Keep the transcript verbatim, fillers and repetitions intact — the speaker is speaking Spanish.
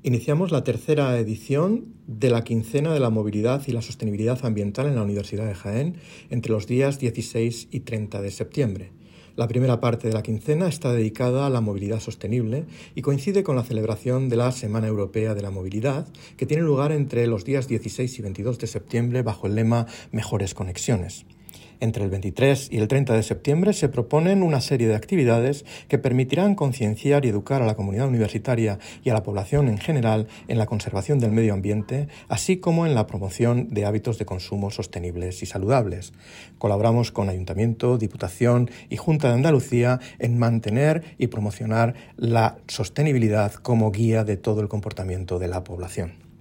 Iniciamos la tercera edición de la quincena de la movilidad y la sostenibilidad ambiental en la Universidad de Jaén entre los días dieciséis y treinta de septiembre. La primera parte de la quincena está dedicada a la movilidad sostenible y coincide con la celebración de la Semana Europea de la Movilidad, que tiene lugar entre los días dieciséis y veintidós de septiembre bajo el lema Mejores Conexiones. Entre el veintitrés y el treinta de septiembre se proponen una serie de actividades que permitirán concienciar y educar a la comunidad universitaria y a la población en general en la conservación del medio ambiente, así como en la promoción de hábitos de consumo sostenibles y saludables. Colaboramos con Ayuntamiento, Diputación y Junta de Andalucía en mantener y promocionar la sostenibilidad como guía de todo el comportamiento de la población.